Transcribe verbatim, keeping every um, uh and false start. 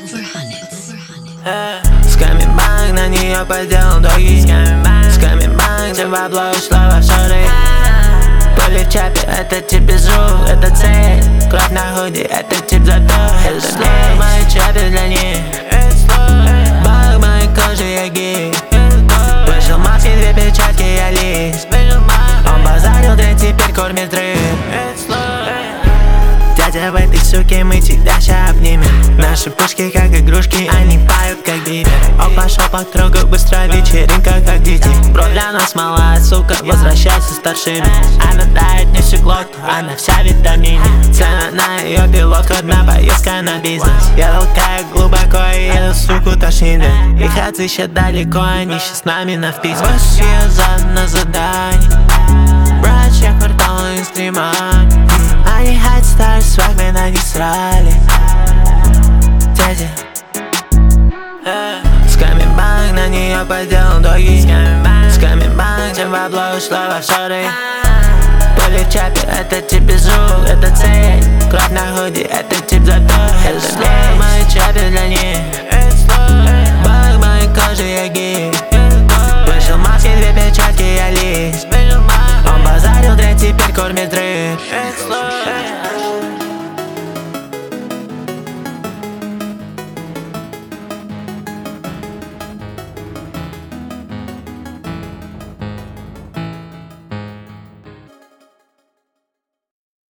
Скаминбанк, на нее подделан долги. Скаминбанк, ты бабло ушла в офшоры. Пули в чапе, это тип безу, это цель. Кровь на худи, это тип зато. Это слой, мои чапе для них. Баг моей кожи, я гей. Вышел маски, две печатки, я лист. Он базарил, да теперь кормит рыб. Дядя, в этой суке мы тебя ща обнимем. Наши пушки как игрушки, они поют как биты. Он пошел по кругу, быстро вечеринка как дети. Бро, для нас малая сука, возвращайся старшими. Она дает мне всю глотку, она вся витамины. Цена на ее пилотку, одна поездка на бизнес. Я толкаю глубоко и эту суку тошнит. Их отыщут далеко, они щас с нами на вписке. Босс я на задании. Братья кварталы и стрима. Они хать стар, свак, мы на них срали. Дядя Скаминбанк, на нее подделан долги. Скаминбанк, тем бабло ушла в офшоры. Пули в чапе, это тип безу, это цель. Кровь на худи, это